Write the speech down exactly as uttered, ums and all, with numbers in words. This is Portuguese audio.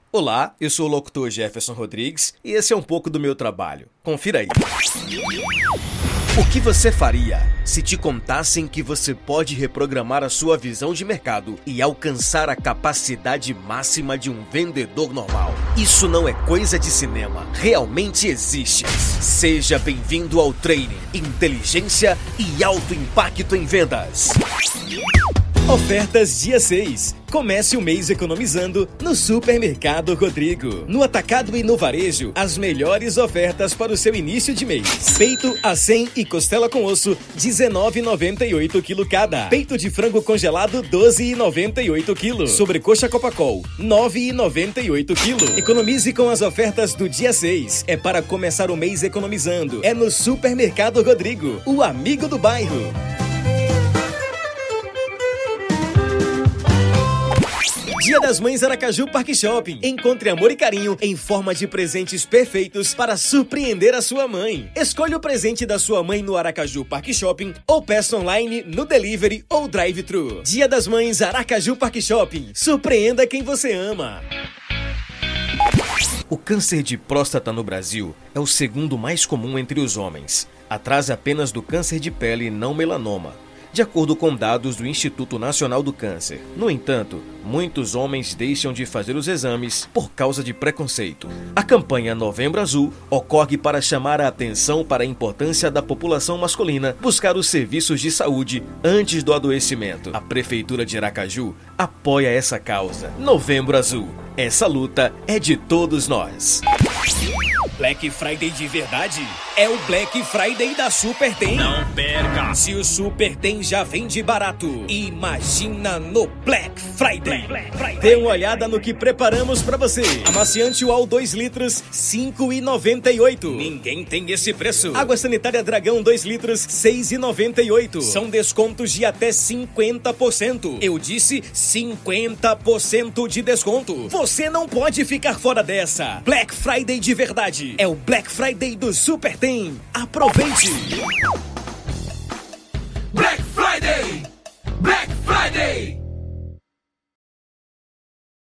Olá, eu sou o locutor Jefferson Rodrigues e esse é um pouco do meu trabalho. Confira aí. O que você faria se te contassem que você pode reprogramar a sua visão de mercado e alcançar a capacidade máxima de um vendedor normal? Isso não é coisa de cinema, realmente existe. Seja bem-vindo ao Training, Inteligência e Alto Impacto em Vendas. Ofertas dia seis. Comece o mês economizando no Supermercado Rodrigo. No atacado e no varejo, as melhores ofertas para o seu início de mês. Peito a cem e costela com osso, dezenove reais e noventa e oito centavos quilo cada. Peito de frango congelado, doze reais e noventa e oito centavos quilo. Sobrecoxa Copacol, nove reais e noventa e oito centavos quilo. Economize com as ofertas do dia seis. É para começar o mês economizando. É no Supermercado Rodrigo, o amigo do bairro. Dia das Mães Aracaju Parque Shopping. Encontre amor e carinho em forma de presentes perfeitos para surpreender a sua mãe. Escolha o presente da sua mãe no Aracaju Parque Shopping ou peça online no delivery ou drive-thru. Dia das Mães Aracaju Parque Shopping. Surpreenda quem você ama. O câncer de próstata no Brasil é o segundo mais comum entre os homens, atrás apenas do câncer de pele não melanoma, de acordo com dados do Instituto Nacional do Câncer. No entanto, muitos homens deixam de fazer os exames por causa de preconceito. A campanha Novembro Azul ocorre para chamar a atenção para a importância da população masculina buscar os serviços de saúde antes do adoecimento. A Prefeitura de Aracaju apoia essa causa. Novembro Azul. Essa luta é de todos nós. Black Friday de verdade é o Black Friday da Super Tem. Não perca! Se o Super Tem já vende barato, imagina no Black Friday. Black Friday. Dê uma olhada no que preparamos pra você. Amaciante U A L dois litros, cinco reais e noventa e oito centavos. Ninguém tem esse preço. Água sanitária Dragão dois litros, seis reais e noventa e oito centavos. São descontos de até cinquenta por cento. Eu disse cinquenta por cento de desconto. Você não pode ficar fora dessa. Black Friday de verdade é o Black Friday do Super Tem. Aproveite!